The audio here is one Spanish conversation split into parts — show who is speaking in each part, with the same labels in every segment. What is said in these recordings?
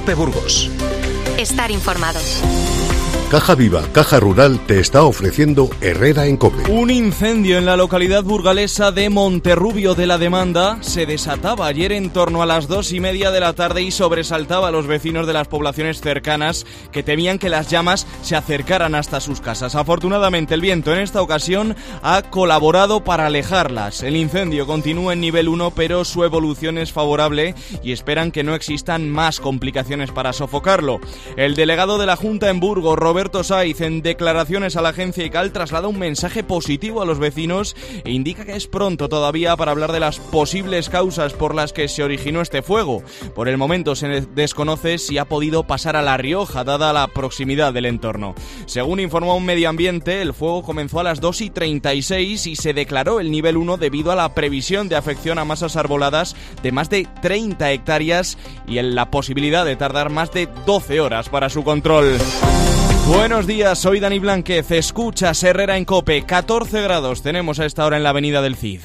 Speaker 1: COPE Burgos.
Speaker 2: Estar informado.
Speaker 3: Caja Viva, Caja Rural te está ofreciendo Herrera en COPE.
Speaker 4: Un incendio en la localidad burgalesa de Monterrubio de la Demanda se desataba ayer en torno a las 2:30 de la tarde y sobresaltaba a los vecinos de las poblaciones cercanas que temían que las llamas se acercaran hasta sus casas. Afortunadamente el viento en esta ocasión ha colaborado para alejarlas. El incendio continúa en nivel 1, pero su evolución es favorable y esperan que no existan más complicaciones para sofocarlo. El delegado de la Junta en Burgos, Roberto Saiz, en declaraciones a la agencia ICAL, traslada un mensaje positivo a los vecinos e indica que es pronto todavía para hablar de las posibles causas por las que se originó este fuego. Por el momento se desconoce si ha podido pasar a La Rioja, dada la proximidad del entorno. Según informó un Medio Ambiente, el fuego comenzó a las 2:36 y se declaró el nivel 1 debido a la previsión de afección a masas arboladas de más de 30 hectáreas y en la posibilidad de tardar más de 12 horas para su control. Buenos días, soy Dani Blánquez, escuchas Herrera en COPE. 14 grados tenemos a esta hora en la avenida del Cid.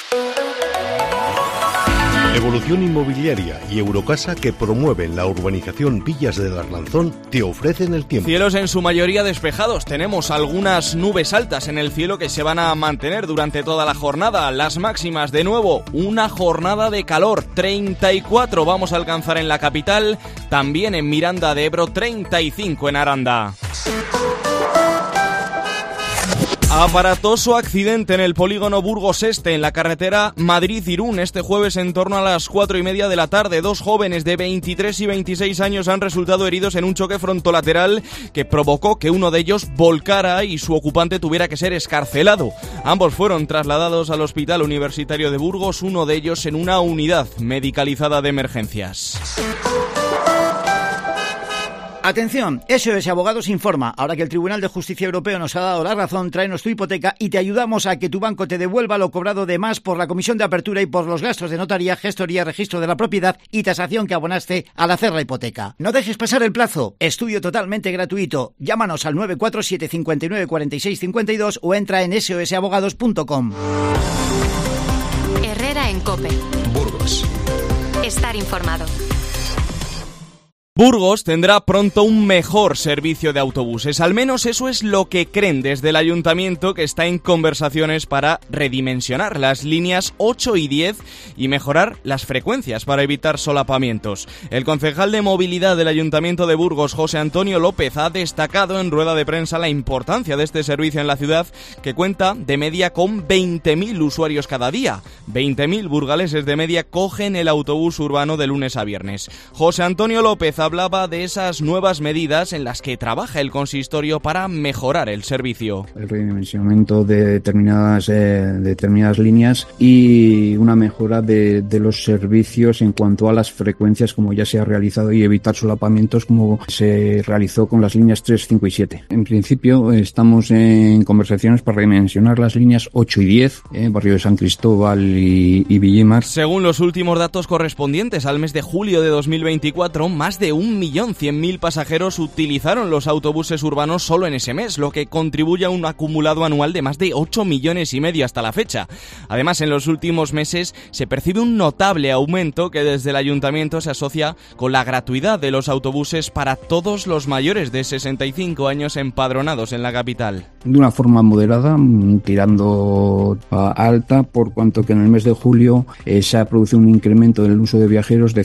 Speaker 3: Evolución Inmobiliaria y Eurocasa, que promueven la urbanización Villas del Arlanzón, te ofrecen el tiempo.
Speaker 4: Cielos en su mayoría despejados. Tenemos algunas nubes altas en el cielo que se van a mantener durante toda la jornada. Las máximas, de nuevo, una jornada de calor. 34 vamos a alcanzar en la capital, también en Miranda de Ebro, 35 en Aranda. Aparatoso accidente en el polígono Burgos Este, en la carretera Madrid-Irún, este jueves en torno a las 4:30 de la tarde. Dos jóvenes de 23 y 26 años han resultado heridos en un choque frontolateral que provocó que uno de ellos volcara y su ocupante tuviera que ser excarcelado. Ambos fueron trasladados al Hospital Universitario de Burgos, uno de ellos en una unidad medicalizada de emergencias.
Speaker 5: Atención, SOS Abogados informa. Ahora que el Tribunal de Justicia Europeo nos ha dado la razón, tráenos tu hipoteca y te ayudamos a que tu banco te devuelva lo cobrado de más por la comisión de apertura y por los gastos de notaría, gestoría, registro de la propiedad y tasación que abonaste al hacer la hipoteca. No dejes pasar el plazo. Estudio totalmente gratuito. Llámanos al 947 59 46 52 o entra en sosabogados.com.
Speaker 2: Herrera en COPE.
Speaker 1: Burgos.
Speaker 2: Estar informado.
Speaker 4: Burgos tendrá pronto un mejor servicio de autobuses, al menos eso es lo que creen desde el ayuntamiento, que está en conversaciones para redimensionar las líneas 8 y 10 y mejorar las frecuencias para evitar solapamientos. El concejal de movilidad del Ayuntamiento de Burgos, José Antonio López, ha destacado en rueda de prensa la importancia de este servicio en la ciudad, que cuenta de media con 20.000 usuarios cada día. 20.000 burgaleses de media cogen el autobús urbano de lunes a viernes. José Antonio López hablaba de esas nuevas medidas en las que trabaja el consistorio para mejorar el servicio.
Speaker 6: El redimensionamiento de determinadas líneas y una mejora de los servicios en cuanto a las frecuencias, como ya se ha realizado, y evitar solapamientos como se realizó con las líneas 3, 5 y 7. En principio estamos en conversaciones para redimensionar las líneas 8 y 10, barrio de San Cristóbal y Villimar.
Speaker 4: Según los últimos datos correspondientes al mes de julio de 2024, más de 1.100.000 pasajeros utilizaron los autobuses urbanos solo en ese mes, lo que contribuye a un acumulado anual de más de 8,5 millones hasta la fecha. Además, en los últimos meses se percibe un notable aumento que desde el ayuntamiento se asocia con la gratuidad de los autobuses para todos los mayores de 65 años empadronados en la capital.
Speaker 6: De una forma moderada, tirando a alta, por cuanto que en el mes de julio se ha producido un incremento del uso de viajeros de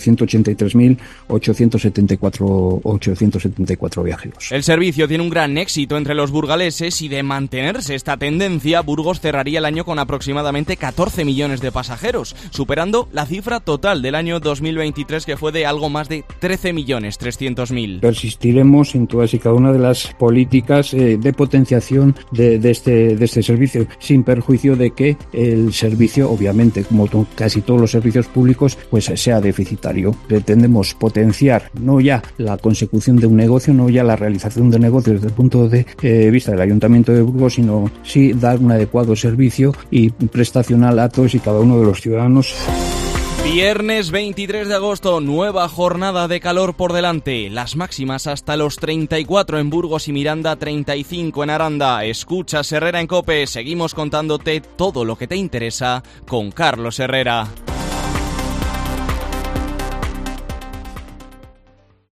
Speaker 6: 183.874 viajeros.
Speaker 4: El servicio tiene un gran éxito entre los burgaleses y, de mantenerse esta tendencia, Burgos cerraría el año con aproximadamente 14 millones de pasajeros, superando la cifra total del año 2023, que fue de algo más de 13.300.000.
Speaker 6: Persistiremos en todas y cada una de las políticas de potenciación de este servicio, sin perjuicio de que el servicio, obviamente, como casi todos los servicios públicos, pues sea deficitario. Pretendemos potenciar no ya la consecución de un negocio, no ya la realización de negocios desde el punto de vista del Ayuntamiento de Burgos, sino sí dar un adecuado servicio y prestacional a todos y cada uno de los ciudadanos.
Speaker 4: Viernes 23 de agosto, nueva jornada de calor por delante. Las máximas hasta los 34 en Burgos y Miranda, 35 en Aranda. Escuchas Herrera en COPE. Seguimos contándote todo lo que te interesa con Carlos Herrera.